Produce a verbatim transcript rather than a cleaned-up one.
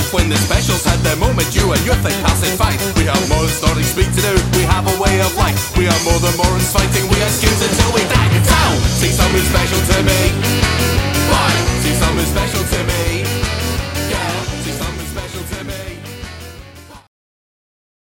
life. When the specials had their moment, you and your thing passing fine. We have more than stories speak to do, we have a way of life. We are more than morons fighting, we are skins until we die. So, see something special to me. Why? See something special to me.